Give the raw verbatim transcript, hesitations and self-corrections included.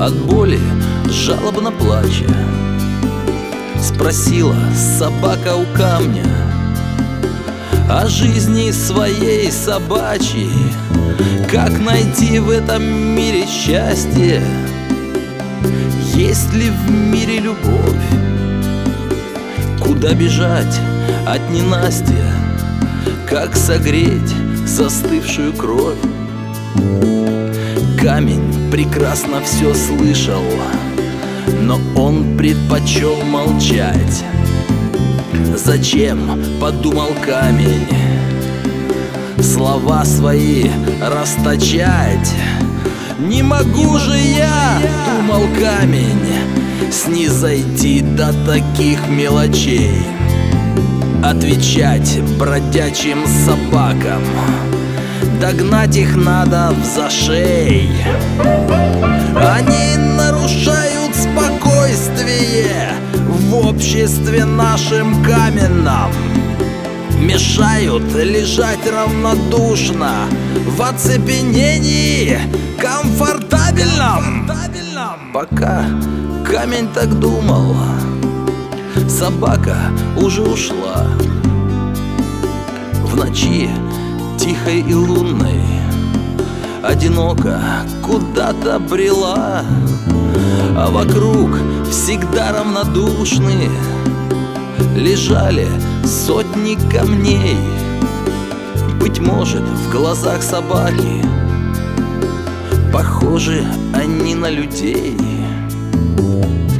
от боли жалобно плача. Спросила собака у камня о жизни своей собачьей, как найти в этом мире счастье, есть ли в мире любовь, куда бежать от ненастья, как согреть застывшую кровь. Камень прекрасно все слышал, но он предпочел молчать. Зачем, подумал камень, слова свои расточать? Не могу же я, думал камень, снизойти до таких мелочей, отвечать бродячим собакам, догнать их надо в зашей. Они нарушают спокойствие в обществе нашем каменном, мешают лежать равнодушно в оцепенении комфортабельном. Пока камень так думал, собака уже ушла. В ночи тихой и лунной одиноко куда-то брела, а вокруг всегда равнодушны лежали сотни камней. Быть может, в глазах собаки похожи они на людей.